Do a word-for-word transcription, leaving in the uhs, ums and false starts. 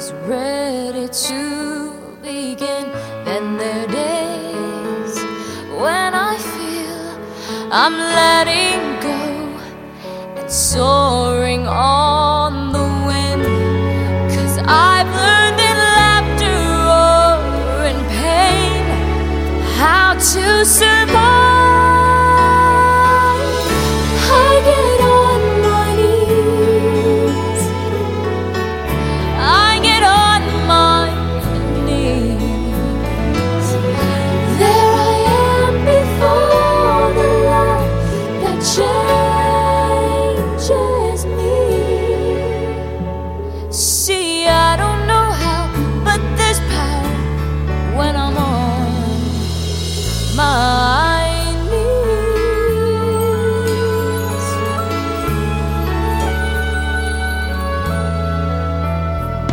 is ready to begin. And there are days when I feel I'm letting go and soaring on the wind, 'cause I've learned in laughter or in pain how to survive.